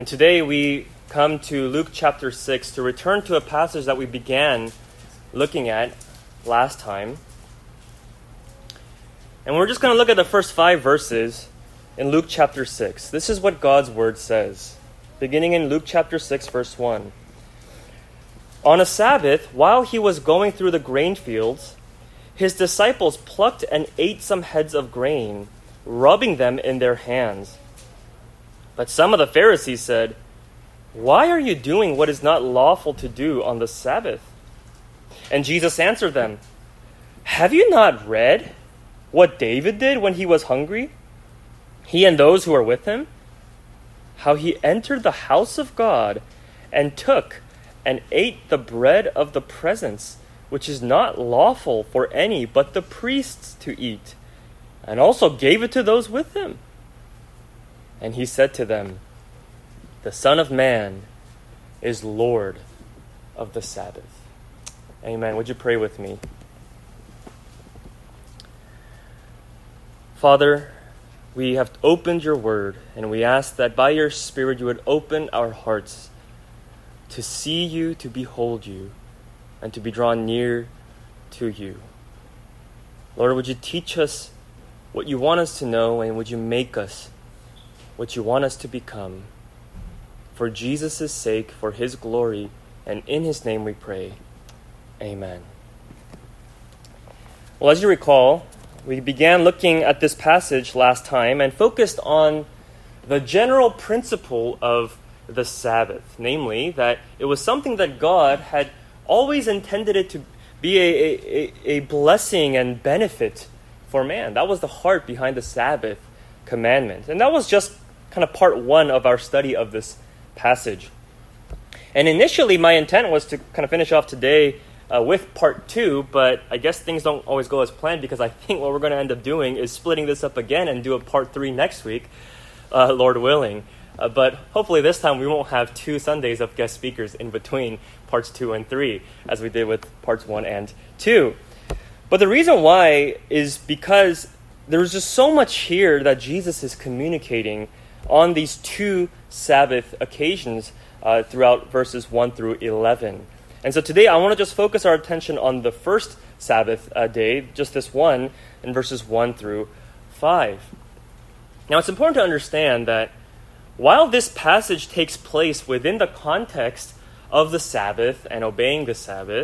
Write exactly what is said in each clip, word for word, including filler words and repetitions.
Today we come to Luke chapter six to return to a passage that we began looking at last time. And we're just going to look at the first five verses in Luke chapter six. This is what God's word says, beginning in Luke chapter six, verse one. On a Sabbath, while he was going through the grain fields, his disciples plucked and ate some heads of grain, rubbing them in their hands. But some of the Pharisees said, "Why are you doing what is not lawful to do on the Sabbath?" And Jesus answered them, "Have you not read what David did when he was hungry, he and those who were with him? How he entered the house of God and took and ate the bread of the presence, which is not lawful for any but the priests to eat, and also gave it to those with him. And he said to them, the Son of Man is Lord of the Sabbath." Amen. Would you pray with me? Father, we have opened your word, and we ask that by your Spirit you would open our hearts to see you, to behold you, and to be drawn near to you. Lord, would you teach us what you want us to know, and would you make us what you want us to become? For Jesus' sake, for his glory, and in his name we pray. Amen. Well, as you recall, we began looking at this passage last time and focused on the general principle of the Sabbath, namely that it was something that God had always intended it to be a, a, a blessing and benefit for man. That was the heart behind the Sabbath commandment. And that was just kind of part one of our study of this passage. And initially, my intent was to kind of finish off today uh, with part two, but I guess things don't always go as planned, because I think what we're going to end up doing is splitting this up again and do a part three next week, uh, Lord willing. Uh, but hopefully this time we won't have two Sundays of guest speakers in between parts two and three, as we did with parts one and two. But the reason why is because there's just so much here that Jesus is communicating on these two Sabbath occasions uh, throughout verses one through eleven. And so today I want to just focus our attention on the first Sabbath uh, day, just this one, in verses one through five. Now it's important to understand that while this passage takes place within the context of the Sabbath and obeying the Sabbath,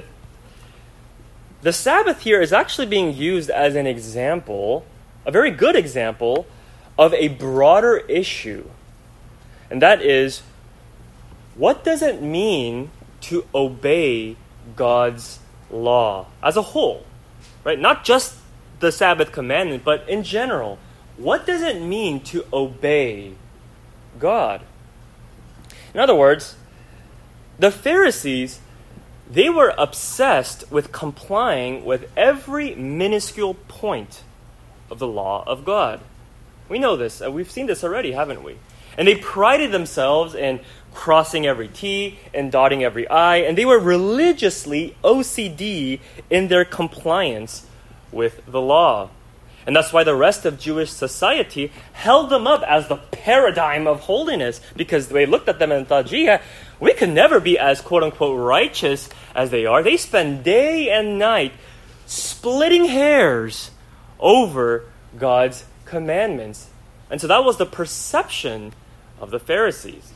the Sabbath here is actually being used as an example, a very good example, of a broader issue. And that is, what does it mean to obey God's law as a whole? Right? Not just the Sabbath commandment, but in general. What does it mean to obey God? In other words, the Pharisees, they were obsessed with complying with every minuscule point of the law of God. We know this. We've seen this already, haven't we? And they prided themselves in crossing every T and dotting every I, and they were religiously O C D in their compliance with the law. And that's why the rest of Jewish society held them up as the paradigm of holiness, because they looked at them and thought, gee, we could never be as quote-unquote righteous as they are. They spend day and night splitting hairs over God's commandments. And so that was the perception of the Pharisees.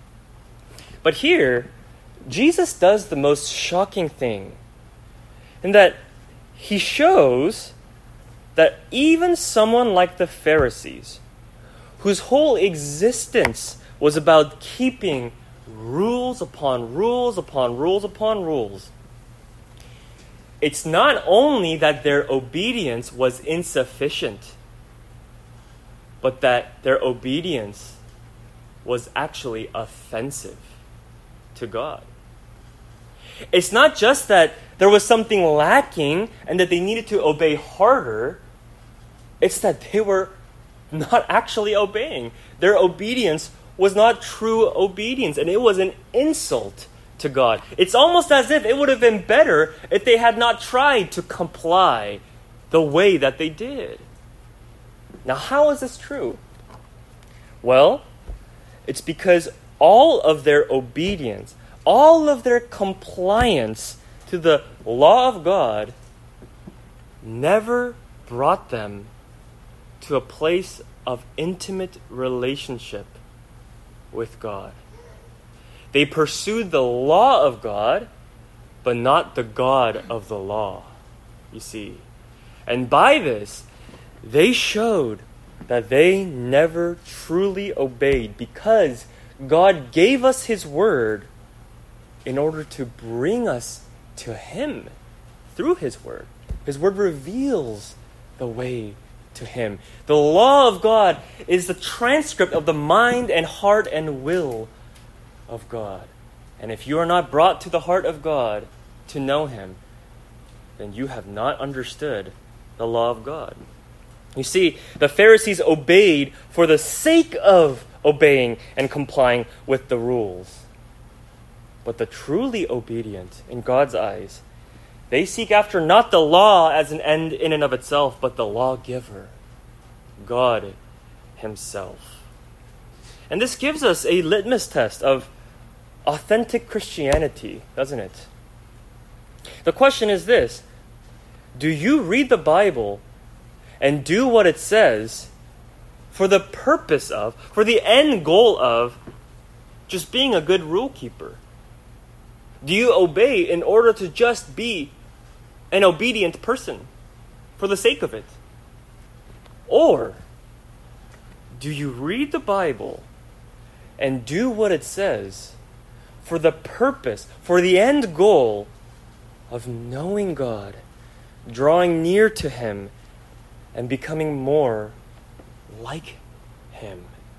But here, Jesus does the most shocking thing, in that he shows that even someone like the Pharisees, whose whole existence was about keeping rules upon rules upon rules upon rules, it's not only that their obedience was insufficient, but that their obedience was actually offensive to God. It's not just that there was something lacking and that they needed to obey harder. It's that they were not actually obeying. Their obedience was not true obedience, and it was an insult to God. It's almost as if it would have been better if they had not tried to comply the way that they did. Now, how is this true? Well, it's because all of their obedience, all of their compliance to the law of God never brought them to a place of intimate relationship with God. They pursued the law of God, but not the God of the law, you see. And by this, they showed that they never truly obeyed, because God gave us His Word in order to bring us to Him through His Word. His Word reveals the way to Him. The law of God is the transcript of the mind and heart and will of God. And if you are not brought to the heart of God to know Him, then you have not understood the law of God. You see, the Pharisees obeyed for the sake of obeying and complying with the rules. But the truly obedient in God's eyes, they seek after not the law as an end in and of itself, but the lawgiver, God Himself. And this gives us a litmus test of authentic Christianity, doesn't it? The question is this: do you read the Bible and do what it says for the purpose of, for the end goal of, just being a good rule keeper? Do you obey in order to just be an obedient person for the sake of it? Or do you read the Bible and do what it says for the purpose, for the end goal of knowing God, drawing near to Him, and becoming more like Him?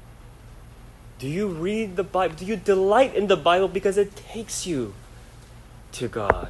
Do you read the Bible? Do you delight in the Bible because it takes you to God?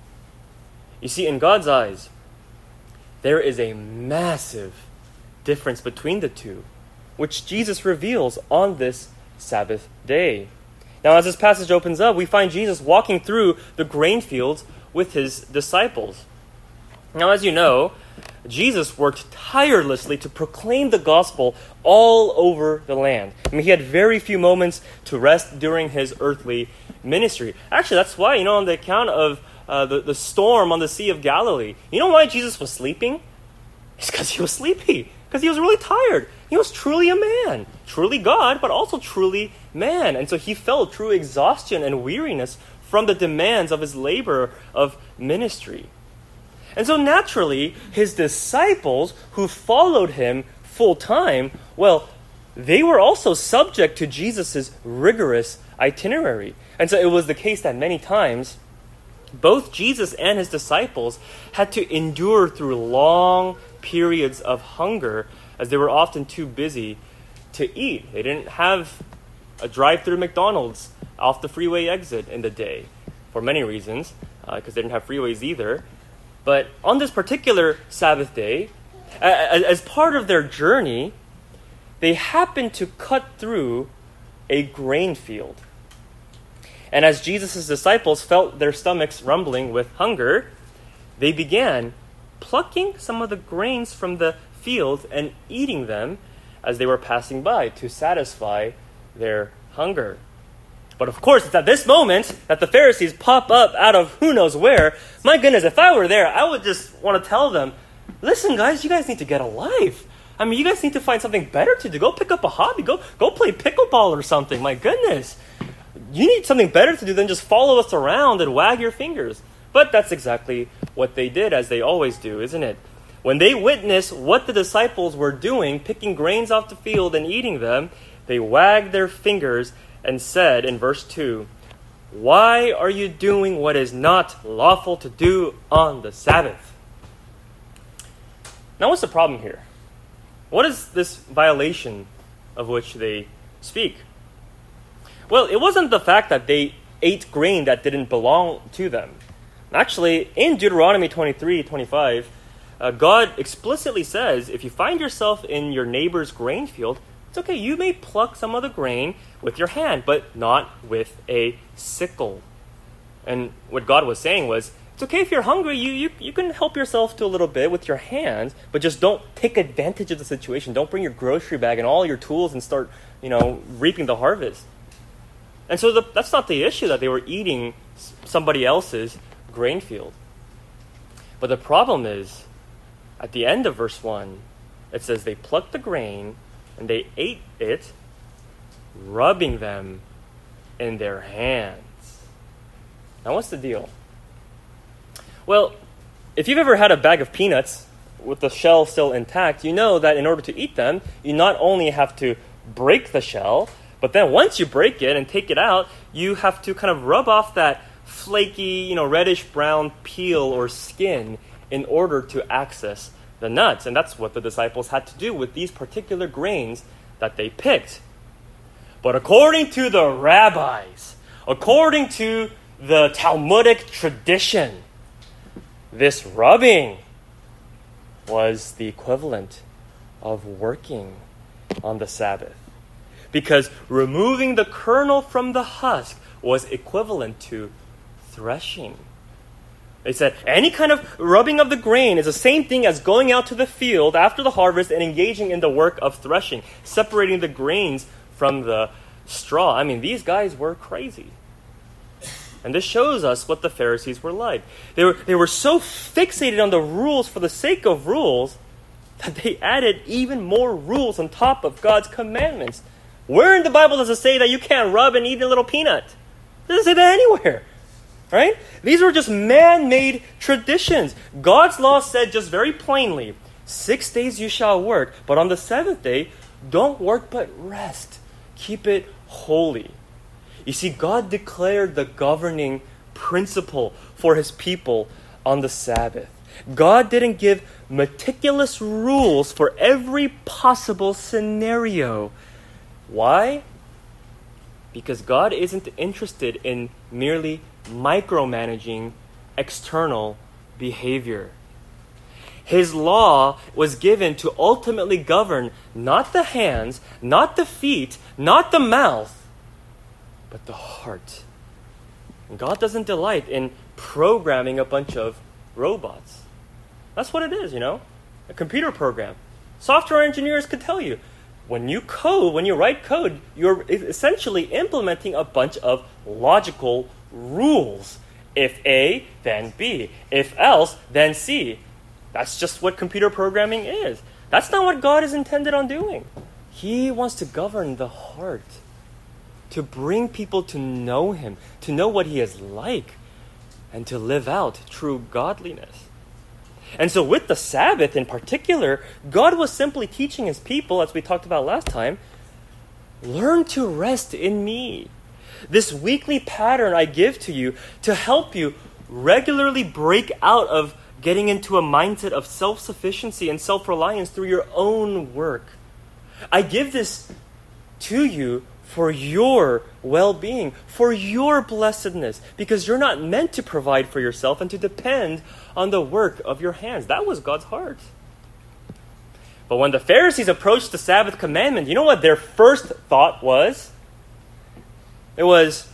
You see, in God's eyes, there is a massive difference between the two, which Jesus reveals on this Sabbath day. Now, as this passage opens up, we find Jesus walking through the grain fields with His disciples. Now, as you know, Jesus worked tirelessly to proclaim the gospel all over the land. I mean, He had very few moments to rest during His earthly ministry. Actually, that's why, you know, on the account of uh, the, the storm on the Sea of Galilee, you know why Jesus was sleeping? It's because He was sleepy, because He was really tired. He was truly a man, truly God, but also truly man. And so He felt true exhaustion and weariness from the demands of His labor of ministry. And so naturally, His disciples who followed Him full time, well, they were also subject to Jesus' rigorous itinerary. And so it was the case that many times, both Jesus and His disciples had to endure through long periods of hunger, as they were often too busy to eat. They didn't have a drive-through McDonald's off the freeway exit in the day, for many reasons, because uh, they didn't have freeways either. But on this particular Sabbath day, as part of their journey, they happened to cut through a grain field. And as Jesus' disciples felt their stomachs rumbling with hunger, they began plucking some of the grains from the field and eating them as they were passing by to satisfy their hunger. But of course, it's at this moment that the Pharisees pop up out of who knows where. My goodness, if I were there, I would just want to tell them, listen, guys, you guys need to get a life. I mean, you guys need to find something better to do. Go pick up a hobby. Go, go play pickleball or something. My goodness. You need something better to do than just follow us around and wag your fingers. But that's exactly what they did, as they always do, isn't it? When they witnessed what the disciples were doing, picking grains off the field and eating them, they wagged their fingers and said in verse two, "Why are you doing what is not lawful to do on the Sabbath?" Now, what's the problem here? What is this violation of which they speak? Well, it wasn't the fact that they ate grain that didn't belong to them. Actually, in Deuteronomy twenty-three twenty-five, uh, God explicitly says, if you find yourself in your neighbor's grain field, it's okay, you may pluck some of the grain with your hand, but not with a sickle. And what God was saying was, it's okay if you're hungry, you, you, you can help yourself to a little bit with your hands, but just don't take advantage of the situation. Don't bring your grocery bag and all your tools and start, you know, reaping the harvest. And so the, that's not the issue, that they were eating somebody else's grain field. But the problem is, at the end of verse one, it says they plucked the grain and they ate it, rubbing them in their hands. Now, what's the deal? Well, if you've ever had a bag of peanuts with the shell still intact, you know that in order to eat them, you not only have to break the shell, but then once you break it and take it out, you have to kind of rub off that flaky, you know, reddish-brown peel or skin in order to access the nuts. And that's what the disciples had to do with these particular grains that they picked. But according to the rabbis, according to the Talmudic tradition, this rubbing was the equivalent of working on the Sabbath. Because removing the kernel from the husk was equivalent to threshing. They said any kind of rubbing of the grain is the same thing as going out to the field after the harvest and engaging in the work of threshing, separating the grains from the straw. I mean, these guys were crazy. And this shows us what the Pharisees were like. They were, they were so fixated on the rules for the sake of rules that they added even more rules on top of God's commandments. Where in the Bible does it say that you can't rub and eat a little peanut? It doesn't say that anywhere. Right? These were just man-made traditions. God's law said just very plainly, six days you shall work, but on the seventh day, don't work but rest. Keep it holy. You see, God declared the governing principle for his people on the Sabbath. God didn't give meticulous rules for every possible scenario. Why? Because God isn't interested in merely micromanaging external behavior. His law was given to ultimately govern not the hands, not the feet, not the mouth, but the heart. And God doesn't delight in programming a bunch of robots. That's what it is, you know? A computer program. Software engineers could tell you, when you code, when you write code, you're essentially implementing a bunch of logical rules. If A, then B. If else, then C. That's just what computer programming is. That's not what God is intended on doing. He wants to govern the heart, to bring people to know him, to know what he is like, and to live out true godliness. And so with the Sabbath in particular, God was simply teaching his people, as we talked about last time, learn to rest in me. This weekly pattern I give to you to help you regularly break out of getting into a mindset of self-sufficiency and self-reliance through your own work. I give this to you for your well-being, for your blessedness, because you're not meant to provide for yourself and to depend on the work of your hands. That was God's heart. But when the Pharisees approached the Sabbath commandment, you know what their first thought was? It was,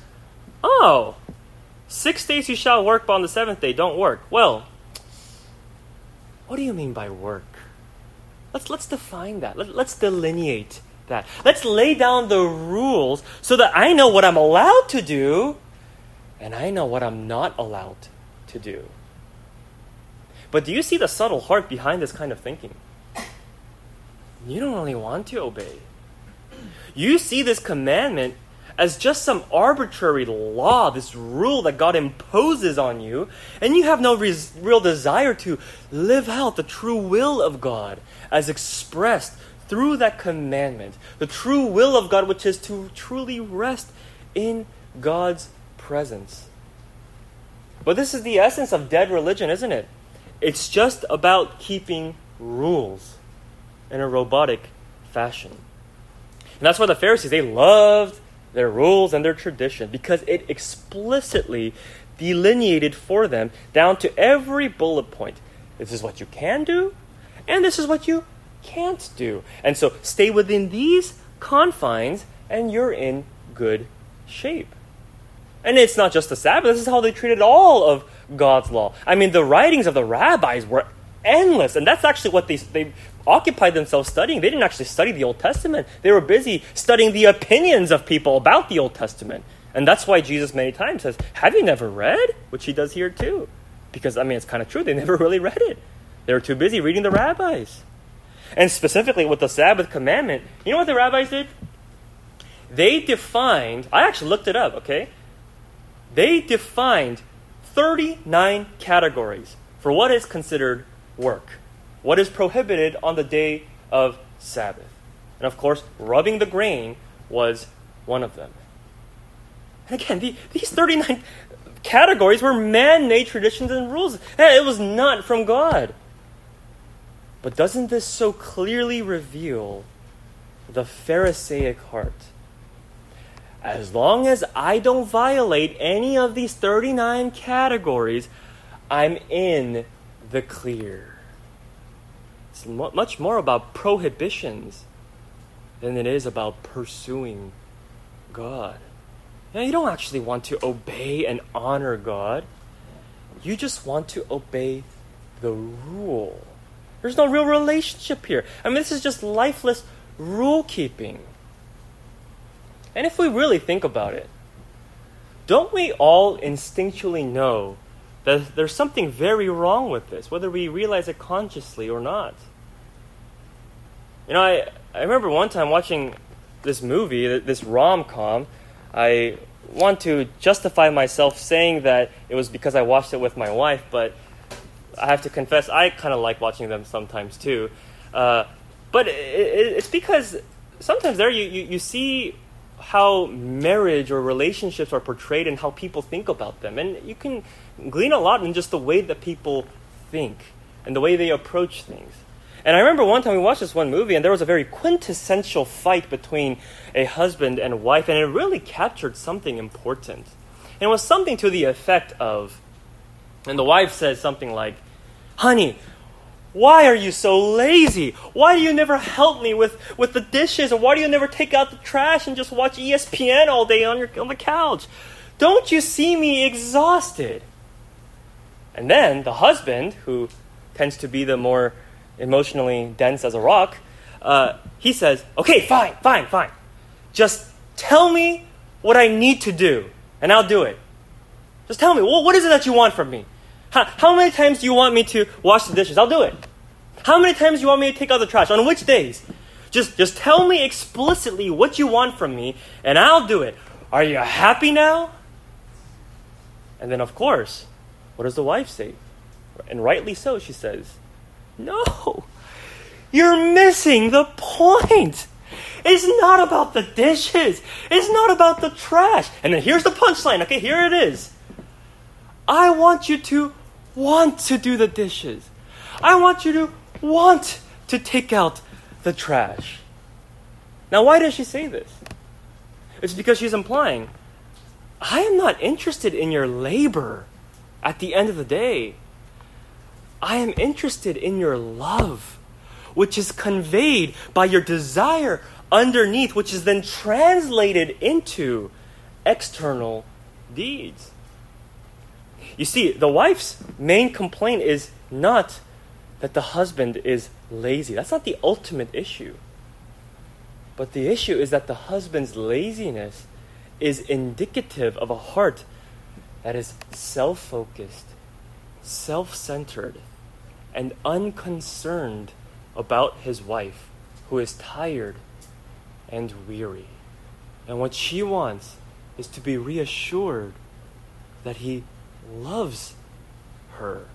oh, six days you shall work, but on the seventh day don't work. Well, what do you mean by work? Let's let's define that. Let, let's delineate that. Let's lay down the rules so that I know what I'm allowed to do and I know what I'm not allowed to do. But do you see the subtle heart behind this kind of thinking? You don't really want to obey. You see this commandment as just some arbitrary law, this rule that God imposes on you, and you have no res- real desire to live out the true will of God as expressed through that commandment. The true will of God, which is to truly rest in God's presence. But this is the essence of dead religion, isn't it? It's just about keeping rules in a robotic fashion. And that's why the Pharisees, they loved their rules and their tradition, because it explicitly delineated for them down to every bullet point. This is what you can do, and this is what you can't do. And so stay within these confines, and you're in good shape. And it's not just the Sabbath. This is how they treated all of God's law. I mean, the writings of the rabbis were endless. And that's actually what they, they occupied themselves studying. They didn't actually study the Old Testament. They were busy studying the opinions of people about the Old Testament. And that's why Jesus many times says, have you never read? Which he does here too. Because, I mean, it's kind of true. They never really read it. They were too busy reading the rabbis. And specifically with the Sabbath commandment, you know what the rabbis did? They defined, I actually looked it up, okay? They defined thirty-nine categories for what is considered work, what is prohibited on the day of Sabbath. And of course, rubbing the grain was one of them. And again, the, these thirty-nine categories were man-made traditions and rules. It was not from God. But doesn't this so clearly reveal the Pharisaic heart? As long as I don't violate any of these thirty-nine categories, I'm in the clear. It's much more about prohibitions than it is about pursuing God. Now, you don't actually want to obey and honor God. You just want to obey the rule. There's no real relationship here. I mean, this is just lifeless rule-keeping. And if we really think about it, don't we all instinctually know that there's something very wrong with this, whether we realize it consciously or not? You know, I, I remember one time watching this movie, this rom-com. I want to justify myself saying that it was because I watched it with my wife, but I have to confess, I kind of like watching them sometimes too. Uh, but it, it, it's because sometimes there you, you, you see how marriage or relationships are portrayed and how people think about them. And you can glean a lot in just the way that people think and the way they approach things. And I remember one time we watched this one movie and there was a very quintessential fight between a husband and wife, and it really captured something important. And it was something to the effect of, and the wife says something like, "Honey, why are you so lazy? Why do you never help me with, with the dishes? Or why do you never take out the trash and just watch E S P N all day on your on the couch? Don't you see me exhausted?" And then the husband, who tends to be the more emotionally dense as a rock, uh, he says, "Okay, fine, fine, fine. Just tell me what I need to do, and I'll do it. Just tell me, well, what is it that you want from me? How, how many times do you want me to wash the dishes? I'll do it. How many times do you want me to take out the trash? On which days? Just, just tell me explicitly what you want from me, and I'll do it. Are you happy now?" And then, of course, what does the wife say? And rightly so, she says, "No, you're missing the point. It's not about the dishes. It's not about the trash." And then here's the punchline. Okay, here it is. "I want you to want to do the dishes. I want you to want to take out the trash." Now, why does she say this? It's because she's implying, I am not interested in your labor at the end of the day. I am interested in your love, which is conveyed by your desire underneath, which is then translated into external deeds. You see, the wife's main complaint is not that the husband is lazy. That's not the ultimate issue. But the issue is that the husband's laziness is indicative of a heart that is self-focused, self-centered, and unconcerned about his wife, who is tired and weary. And what she wants is to be reassured that he loves her.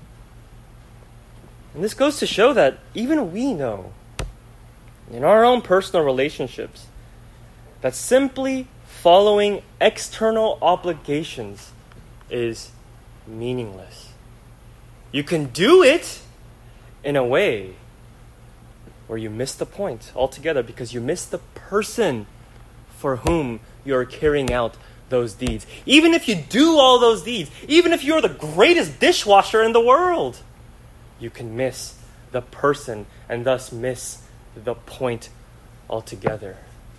And this goes to show that even we know, in our own personal relationships, that simply following external obligations is meaningless. You can do it in a way where you miss the point altogether because you miss the person for whom you're carrying out those deeds. Even if you do all those deeds, even if you're the greatest dishwasher in the world, you can miss the person and thus miss the point altogether.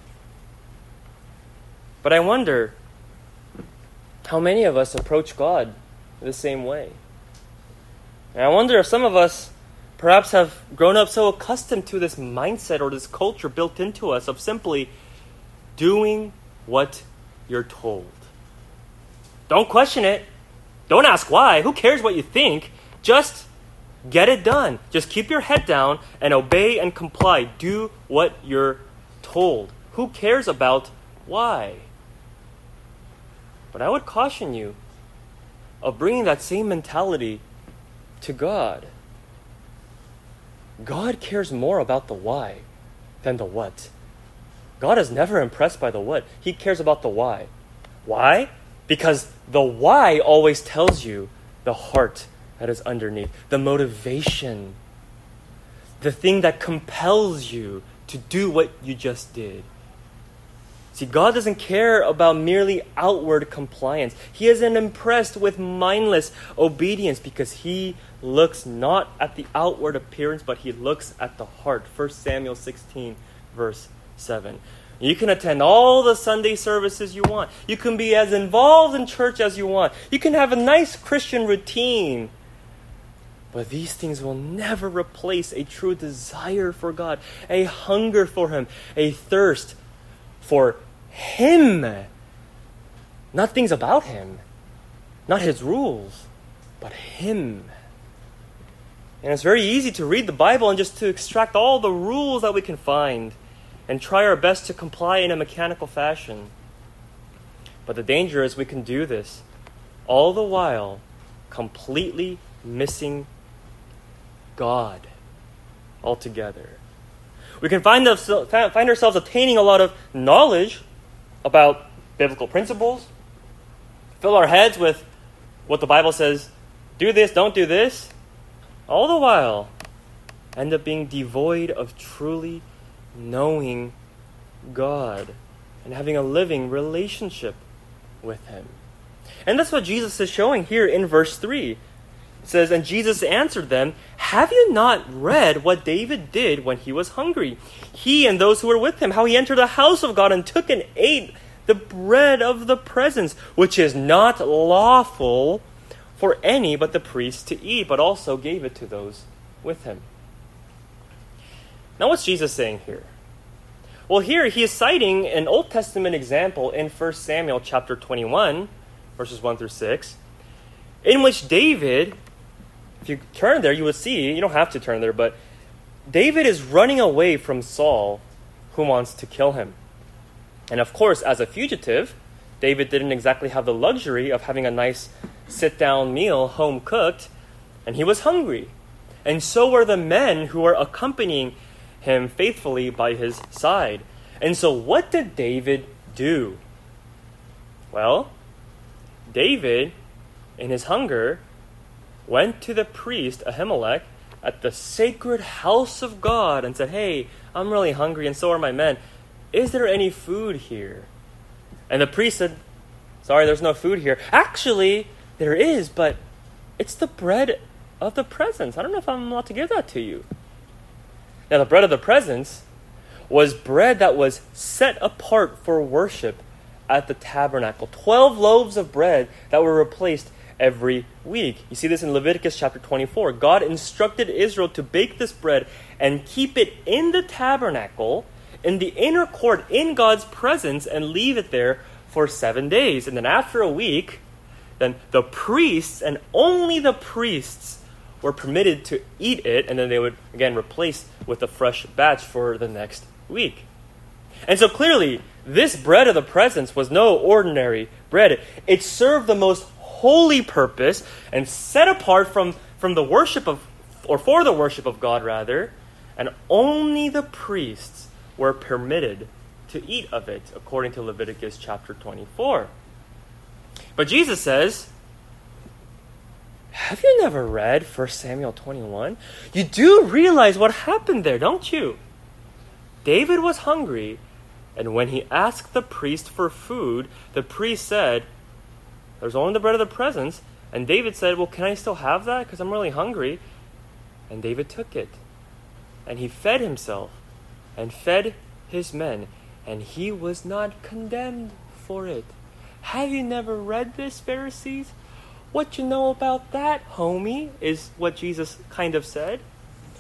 But I wonder how many of us approach God the same way. And I wonder if some of us perhaps have grown up so accustomed to this mindset or this culture built into us of simply doing what you're told. Don't question it. Don't ask why. Who cares what you think? Just get it done. Just keep your head down and obey and comply. Do what you're told. Who cares about why? But I would caution you of bringing that same mentality to God. God cares more about the why than the what. God is never impressed by the what. He cares about the why. Why? Because the why always tells you the heart that is underneath, the motivation, the thing that compels you to do what you just did. See, God doesn't care about merely outward compliance. He isn't impressed with mindless obedience because He looks not at the outward appearance, but He looks at the heart. First Samuel sixteen, verse seven. You can attend all the Sunday services you want. You can be as involved in church as you want. You can have a nice Christian routine. But these things will never replace a true desire for God, a hunger for Him, a thirst for Him. Not things about Him, not His rules, but Him. And it's very easy to read the Bible and just to extract all the rules that we can find and try our best to comply in a mechanical fashion. But the danger is we can do this all the while completely missing God altogether. We can find, find ourselves attaining a lot of knowledge about biblical principles, fill our heads with what the Bible says, do this, don't do this, all the while end up being devoid of truly knowing God and having a living relationship with Him. And that's what Jesus is showing here in verse three. It says, and Jesus answered them, have you not read what David did when he was hungry? He and those who were with him, how he entered the house of God and took and ate the bread of the presence, which is not lawful for any but the priest to eat, but also gave it to those with him. Now what's Jesus saying here? Well, here he is citing an Old Testament example in First Samuel chapter twenty-one, verses one through six, in which David, if you turn there, you would see, you don't have to turn there, but David is running away from Saul, who wants to kill him. And of course, as a fugitive, David didn't exactly have the luxury of having a nice sit-down meal, home-cooked, and he was hungry. And so were the men who were accompanying him faithfully by his side. And so what did David do? Well, David, in his hunger, went to the priest Ahimelech at the sacred house of God and said, hey, I'm really hungry and so are my men. Is there any food here? And the priest said, sorry, there's no food here. Actually, there is, but it's the bread of the presence. I don't know if I'm allowed to give that to you. Now, the bread of the presence was bread that was set apart for worship at the tabernacle. Twelve loaves of bread that were replaced every week. You see this in Leviticus chapter twenty-four. God instructed Israel to bake this bread and keep it in the tabernacle, in the inner court, in God's presence, and leave it there for seven days. And then after a week, then the priests, and only the priests, were permitted to eat it, and then they would, again, replace with a fresh batch for the next week. And so clearly, this bread of the presence was no ordinary bread. It served the most holy purpose and set apart from, from the worship of, or for the worship of God, rather, and only the priests were permitted to eat of it, according to Leviticus chapter twenty-four. But Jesus says, have you never read First Samuel twenty-one? You do realize what happened there, don't you? David was hungry, and when he asked the priest for food, the priest said, there's only the bread of the presence. And David said, well, can I still have that? Because I'm really hungry. And David took it. And he fed himself and fed his men. And he was not condemned for it. Have you never read this, Pharisees? What you know about that, homie, is what Jesus kind of said.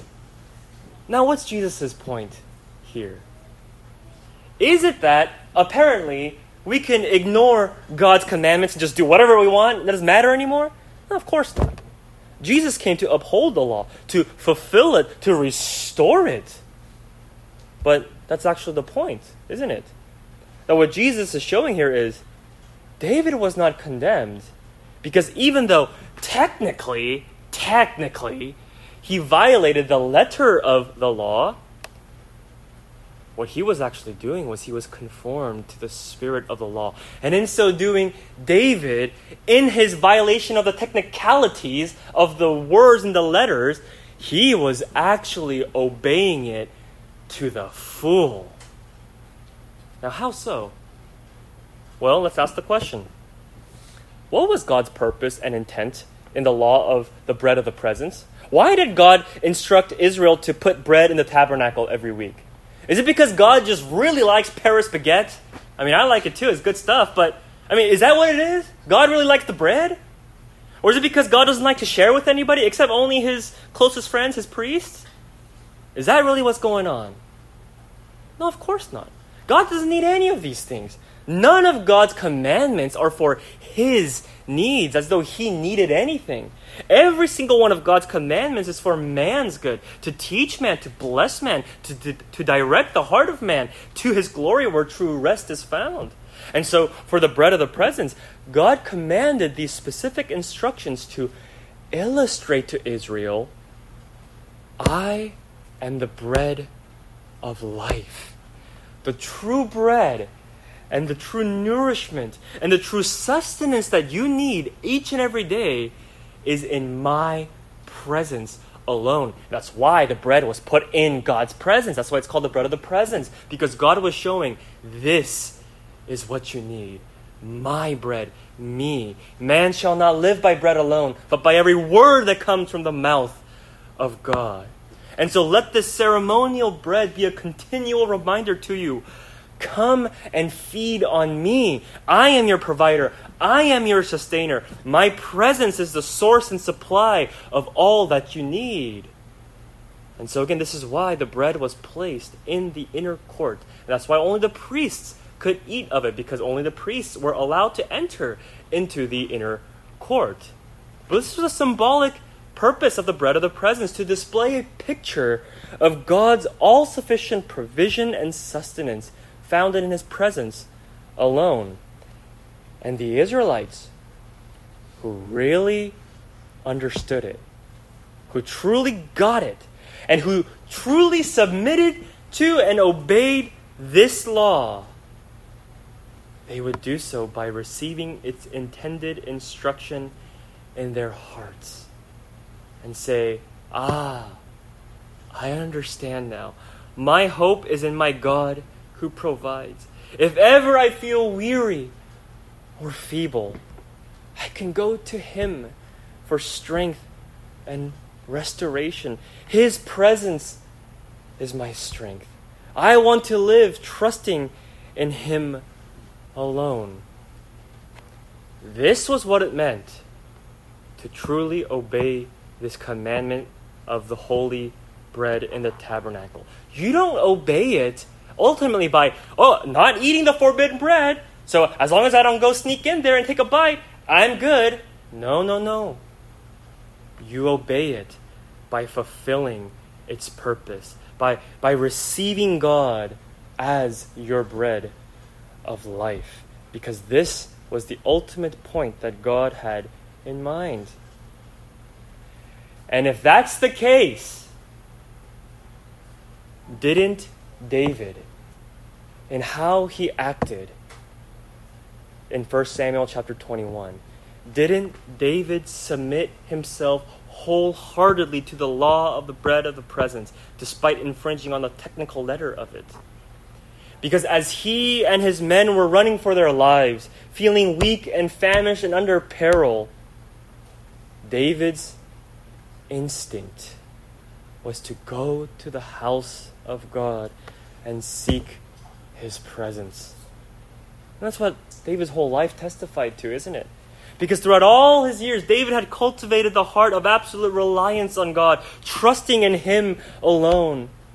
Now, what's Jesus' point here? Is it that apparently we can ignore God's commandments and just do whatever we want? It doesn't matter anymore? No, of course not. Jesus came to uphold the law, to fulfill it, to restore it. But that's actually the point, isn't it? That what Jesus is showing here is David was not condemned because even though technically, technically, he violated the letter of the law, what he was actually doing was he was conformed to the spirit of the law. And in so doing, David, in his violation of the technicalities of the words and the letters, he was actually obeying it to the full. Now, how so? Well, let's ask the question. What was God's purpose and intent in the law of the bread of the presence? Why did God instruct Israel to put bread in the tabernacle every week? Is it because God just really likes Paris baguette? I mean, I like it too. It's good stuff. But, I mean, is that what it is? God really likes the bread? Or is it because God doesn't like to share with anybody except only his closest friends, his priests? Is that really what's going on? No, of course not. God doesn't need any of these things. None of God's commandments are for his needs, as though he needed anything. Every single one of God's commandments is for man's good, to teach man, to bless man, to, to, to direct the heart of man to his glory where true rest is found. And so, for the bread of the presence, God commanded these specific instructions to illustrate to Israel, I am the bread of life. The true bread and the true nourishment and the true sustenance that you need each and every day is in my presence alone. That's why the bread was put in God's presence. That's why it's called the bread of the presence, because God was showing this is what you need. My bread, me. Man shall not live by bread alone, but by every word that comes from the mouth of God. And so let this ceremonial bread be a continual reminder to you. Come and feed on me. I am your provider. I am your sustainer. My presence is the source and supply of all that you need. And so again, this is why the bread was placed in the inner court. And that's why only the priests could eat of it, because only the priests were allowed to enter into the inner court. But this was a symbolic purpose of the bread of the presence, to display a picture of God's all-sufficient provision and sustenance found in his presence alone. And the Israelites, who really understood it, who truly got it, and who truly submitted to and obeyed this law, they would do so by receiving its intended instruction in their hearts and say, ah, I understand now. My hope is in my God who provides. If ever I feel weary or feeble, I can go to him for strength and restoration. His presence is my strength. I want to live trusting in him alone. This was what it meant to truly obey this commandment of the holy bread in the tabernacle. You don't obey it ultimately by, oh, not eating the forbidden bread, so as long as I don't go sneak in there and take a bite, I'm good. No, no, no. You obey it by fulfilling its purpose, by, by receiving God as your bread of life, because this was the ultimate point that God had in mind. And if that's the case, didn't David, in how he acted in First Samuel chapter twenty-one, didn't David submit himself wholeheartedly to the law of the bread of the presence, despite infringing on the technical letter of it? Because as he and his men were running for their lives, feeling weak and famished and under peril, David's instinct was to go to the house of God and seek his presence. And that's what David's whole life testified to, isn't it? Because throughout all his years, David had cultivated the heart of absolute reliance on God, trusting in him alone.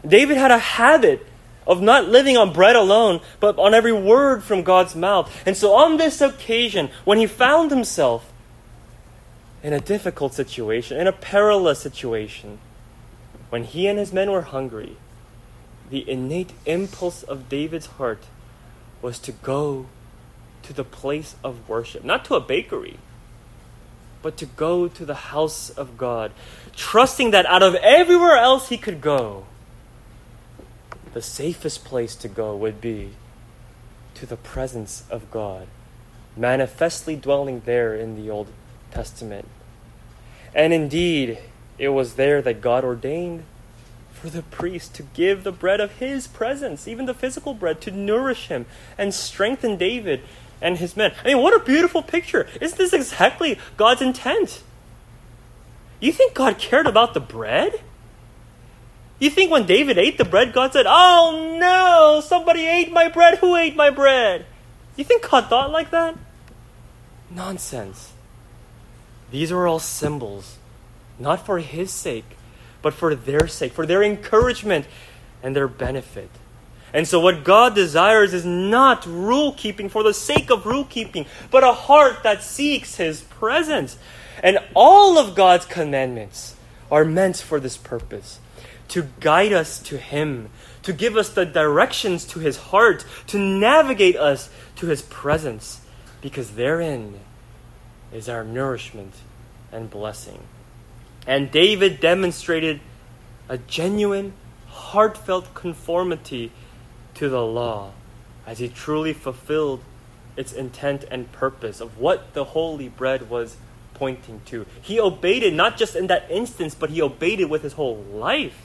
David had a habit of not living on bread alone, but on every word from God's mouth. And so on this occasion, when he found himself in a difficult situation, in a perilous situation, when he and his men were hungry, the innate impulse of David's heart was to go to the place of worship, not to a bakery, but to go to the house of God, trusting that out of everywhere else he could go, the safest place to go would be to the presence of God, manifestly dwelling there in the Old Testament. And indeed, it was there that God ordained for the priest to give the bread of his presence, even the physical bread, to nourish him and strengthen David and his men. I mean, what a beautiful picture. Isn't this exactly God's intent? You think God cared about the bread? You think when David ate the bread, God said, "Oh no, somebody ate my bread. Who ate my bread?" You think God thought like that? Nonsense. These are all symbols, not for his sake, but for their sake, for their encouragement and their benefit. And so what God desires is not rule keeping for the sake of rule keeping, but a heart that seeks his presence. And all of God's commandments are meant for this purpose, to guide us to him, to give us the directions to his heart, to navigate us to his presence, because therein is our nourishment and blessing. And David demonstrated a genuine, heartfelt conformity to the law as he truly fulfilled its intent and purpose of what the holy bread was pointing to. He obeyed it not just in that instance, but he obeyed it with his whole life.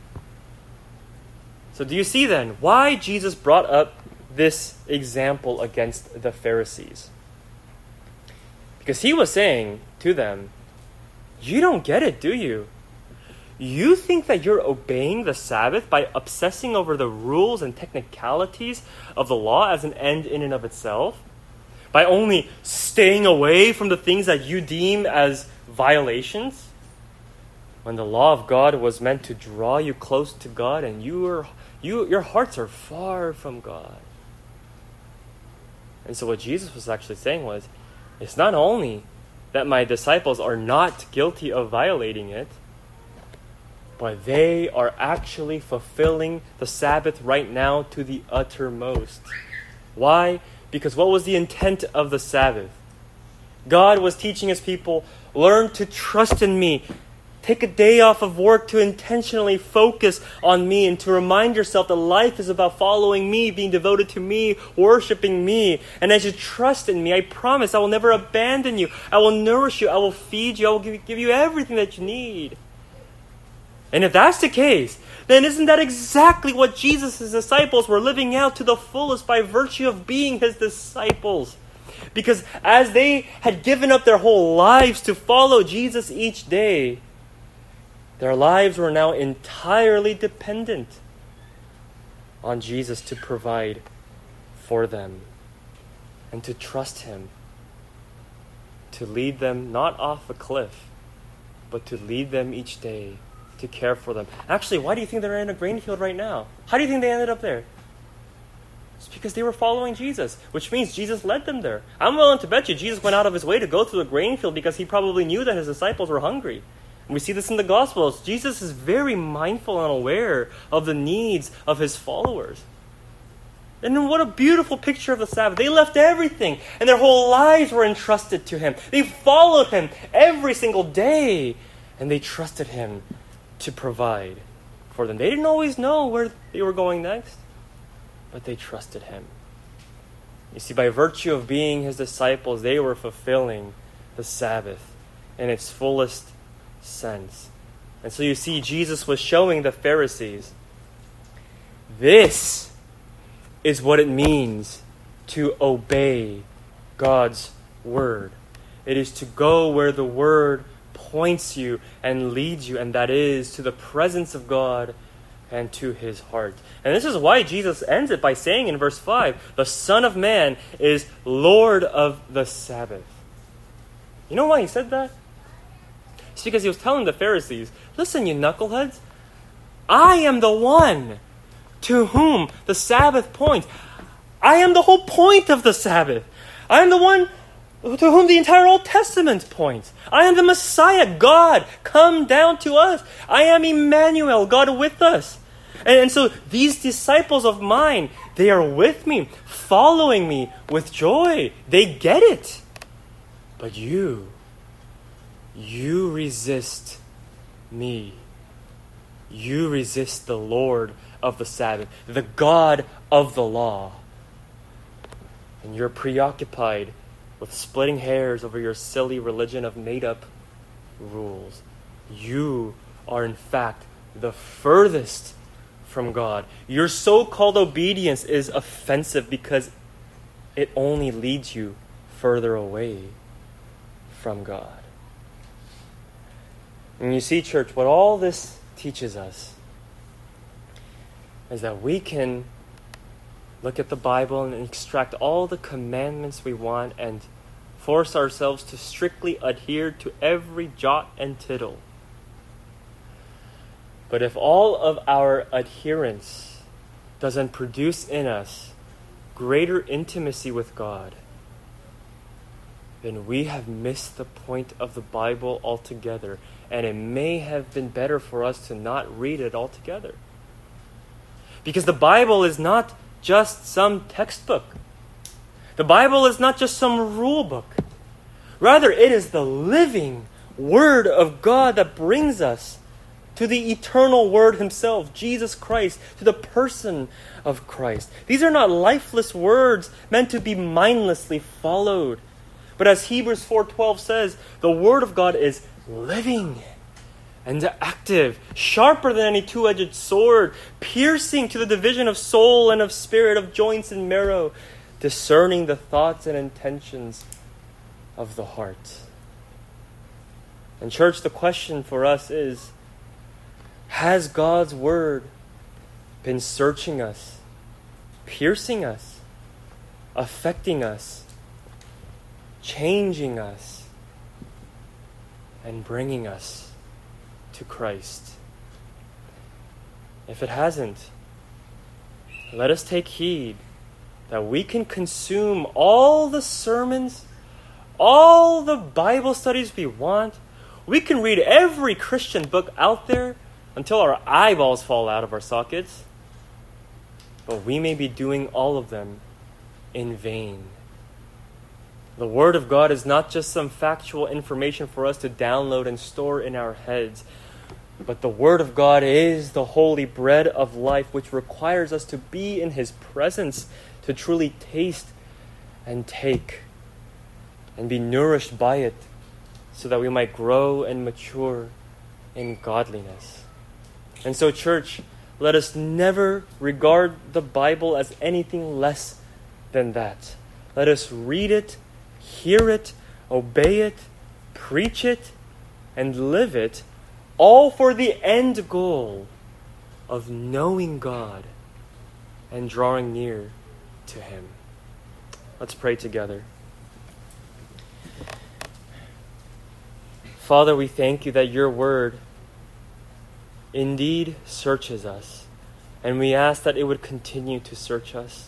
So do you see then why Jesus brought up this example against the Pharisees? Because he was saying to them, you don't get it, do you? You think that you're obeying the Sabbath by obsessing over the rules and technicalities of the law as an end in and of itself? By only staying away from the things that you deem as violations? When the law of God was meant to draw you close to God and you are, you, your hearts are far from God. And so what Jesus was actually saying was, it's not only that my disciples are not guilty of violating it, but they are actually fulfilling the Sabbath right now to the uttermost. Why? Because what was the intent of the Sabbath? God was teaching his people, learn to trust in me. Take a day off of work to intentionally focus on me and to remind yourself that life is about following me, being devoted to me, worshiping me. And as you trust in me, I promise I will never abandon you. I will nourish you. I will feed you. I will give, give you everything that you need. And if that's the case, then isn't that exactly what Jesus' disciples were living out to the fullest by virtue of being his disciples? Because as they had given up their whole lives to follow Jesus each day, their lives were now entirely dependent on Jesus to provide for them and to trust him, to lead them not off a cliff, but to lead them each day, to care for them. Actually, why do you think they're in a grain field right now? How do you think they ended up there? It's because they were following Jesus, which means Jesus led them there. I'm willing to bet you Jesus went out of his way to go through a grain field because he probably knew that his disciples were hungry. And we see this in the Gospels. Jesus is very mindful and aware of the needs of his followers. And then what a beautiful picture of the Sabbath. They left everything, and their whole lives were entrusted to him. They followed him every single day, and they trusted him to provide for them. They didn't always know where they were going next, but they trusted him. You see, by virtue of being his disciples, they were fulfilling the Sabbath in its fullest sense. And so you see, Jesus was showing the Pharisees, this is what it means to obey God's word. It is to go where the word points you and leads you, and that is to the presence of God and to his heart. And this is why Jesus ends it by saying in verse five, the Son of Man is Lord of the Sabbath. You know why he said that? It's because he was telling the Pharisees, listen, you knuckleheads, I am the one to whom the Sabbath points. I am the whole point of the Sabbath. I am the one to whom the entire Old Testament points. I am the Messiah, God, come down to us. I am Emmanuel, God with us. And, and so these disciples of mine, they are with me, following me with joy. They get it. But you, you resist me. You resist the Lord of the Sabbath, the God of the law. And you're preoccupied with splitting hairs over your silly religion of made-up rules. You are in fact the furthest from God. Your so-called obedience is offensive because it only leads you further away from God. And you see, church, what all this teaches us is that we can look at the Bible and extract all the commandments we want and force ourselves to strictly adhere to every jot and tittle. But if all of our adherence doesn't produce in us greater intimacy with God, then we have missed the point of the Bible altogether, and it may have been better for us to not read it altogether. Because the Bible is not just some textbook. The Bible is not just some rule book. Rather, it is the living Word of God that brings us to the eternal Word Himself, Jesus Christ, to the person of Christ. These are not lifeless words meant to be mindlessly followed. But as Hebrews four twelve says, the Word of God is living and active, sharper than any two-edged sword, piercing to the division of soul and of spirit, of joints and marrow, discerning the thoughts and intentions of the heart. And church, the question for us is, has God's Word been searching us, piercing us, affecting us, changing us, and bringing us to Christ? If it hasn't, let us take heed that we can consume all the sermons, all the Bible studies we want. We can read every Christian book out there until our eyeballs fall out of our sockets. But we may be doing all of them in vain. The Word of God is not just some factual information for us to download and store in our heads, but the Word of God is the holy bread of life, which requires us to be in His presence, to truly taste and take and be nourished by it, so that we might grow and mature in godliness. And so, church, let us never regard the Bible as anything less than that. Let us read it, hear it, obey it, preach it, and live it, all for the end goal of knowing God and drawing near to Him. Let's pray together. Father, we thank You that Your Word indeed searches us, and we ask that it would continue to search us.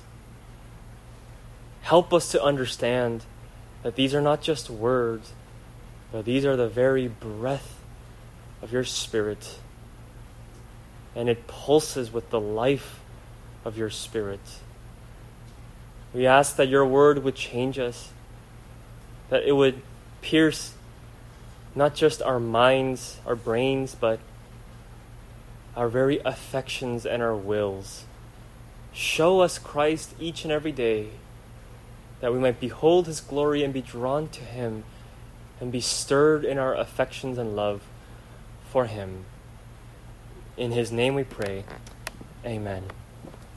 Help us to understand that these are not just words, but these are the very breath of Your Spirit, and it pulses with the life of Your Spirit. We ask that Your Word would change us, that it would pierce not just our minds, our brains, but our very affections and our wills. Show us Christ each and every day, that we might behold His glory and be drawn to Him and be stirred in our affections and love for Him. In His name we pray. Amen.